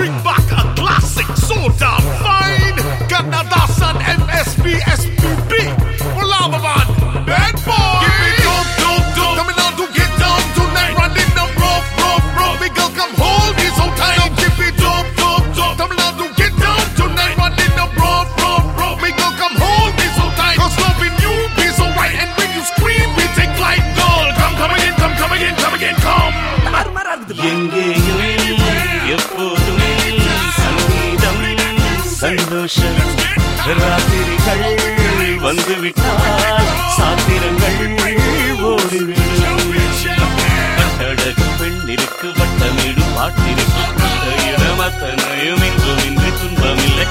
bring back a classic, so damn fine. Kannadasan, MSP, SPB, Ulavavan, bad boy. Give me dope. Coming out to get down tonight, running the rough. Miguel, come hold me so tight. Now give me dope. Coming out to get down tonight, running the rough. Miguel, come hold me so tight. Cause loving you be so right, and when you scream, we take flight. Girl, come again. எப்போதுமே சங்கீதம் சந்தோஷம் ராத்திரிகள் வந்துவிட்டால் சாத்திரங்கள் ஓடிவிடும் கட்டழகு பெண்ணிற்கு வட்டமிடும் பாட்டிற்கு இடமத்தனையும் இன்று துன்பமில்லை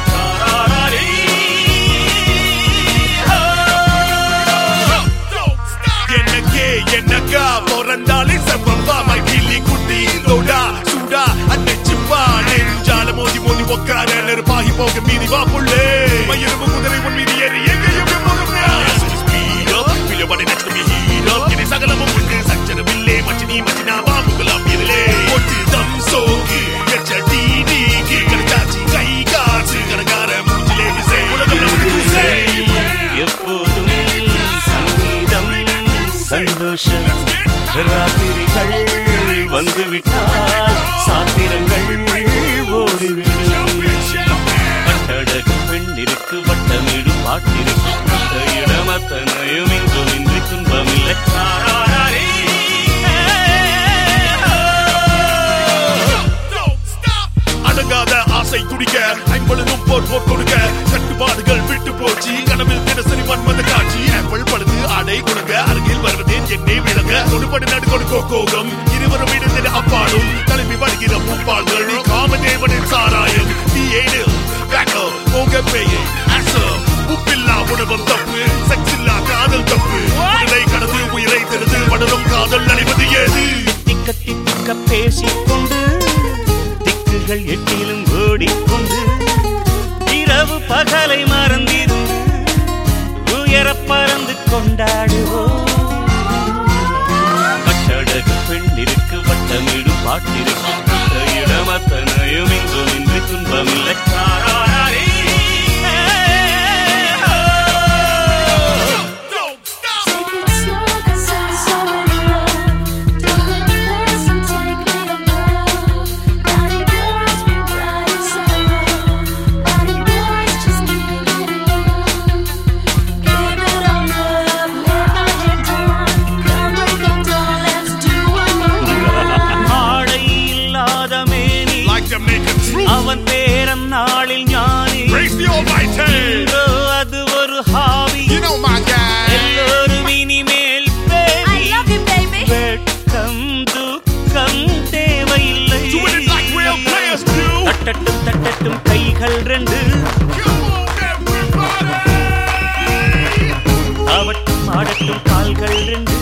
என்னக்கா பிறந்தாலே செவ்வா மை கிளி குட்டி தோடா சூடா அன்னைச்சிப்பா நெஞ்சால மோதி உக்கார நெருப்பாகி போக மீறி வா புள்ளே மயிரும் குதிரை உன் மீறி ஏறி எங்கேயும் சகலமும் உண்டு சச்சரவில்லே மச்சினா பாம்புகளாம் இதிலே ஒட்டு தம் சோக்கு கச்சடி நீக்கி கடைச்சாச்சி கை காசு கணக்கார மூஞ்சிலே விசை உலகம் எப்போதுமே சங்கீதம் சந்தோஷம் ராத்திரிகள் வந்துவிட்டால் சாத்திரங்கள் ஓடிவிடும் கட்டழகு பெண்ணிற்கு வட்டமிடும் பாட்டிற்கு இடமத்தனையும் இன்று துன்பமில்லை அடங்காத ஆசை துடிக்க ஐம்பொழுதும் போர் கொடுக்க கட்டுப்பாடுகள் விட்டு போச்சு கனவில் தினசரி மன்மத காட்சி ஆப்பிள் பழுது ஆடை கொடுக்க அருகில் வருவதேன் என்னை விளங்க கொடுபடி நடு கொடுக்கோ கோகம் இருவரும் இணைந்த அப்பாடும் தலைமை வருகிற முப்பாள்கள் நீ காமதேவனின் சாராயம் நீ ஏனில் பேக்கல் போக பேயை உப்பில்லா உணவம் தப்பு செக்ஸில்லா காதல் தப்பு உடலை கடந்து உயிரை தெரிந்து படரும் காதல் நடைவது ஏது திக்க பேசிக்கொண்டு திக்குகள் எட்டிலும் ஓடிக்கொண்டு இரவு பகலை மறந்திருந்து உயர பறந்து கொண்டாடுவோம் கட்டழகு பெண்ணிற்கு வட்டமிடும் பாட்டிற்கு இடமத்தனையும் இன்று துன்பமில்லை அவன் பேரன் நாளில் ஞானி அது ஒரு ஹாபி எல்லோரும் இனிமேல் வெட்கம் துக்கம் தேவையில்லை தட்டட்டும் கைகள் ரெண்டு அவட்டும் ஆடட்டும் கால்கள் ரெண்டு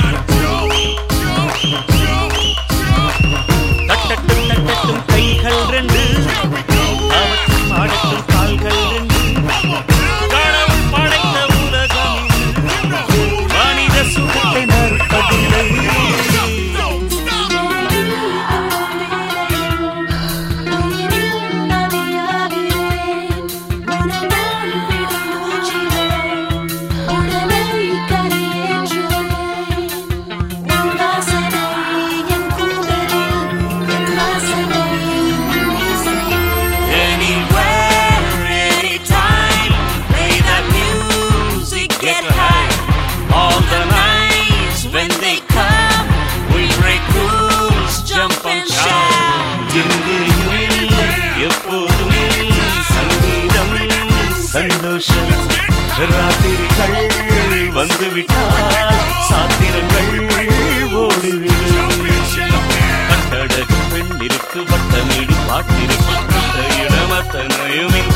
தட்டட்டும் கைகள் ரெண்டு அவற்றும் ஆடட்டும் கால்கள் ரெண்டு கடவுள் படைத்த உலகம் மனித சுகத்தை மறுப்பதில்லை எப்போதுமே சங்கீதம் சந்தோஷம் ராத்திரிகள் வந்துவிட்டால் சாத்திரங்கள் ஓடிவிடும் கட்டழகு பெண்ணிற்கு வட்டமிடும் பாட்டிற்கு இடமத்தனையும்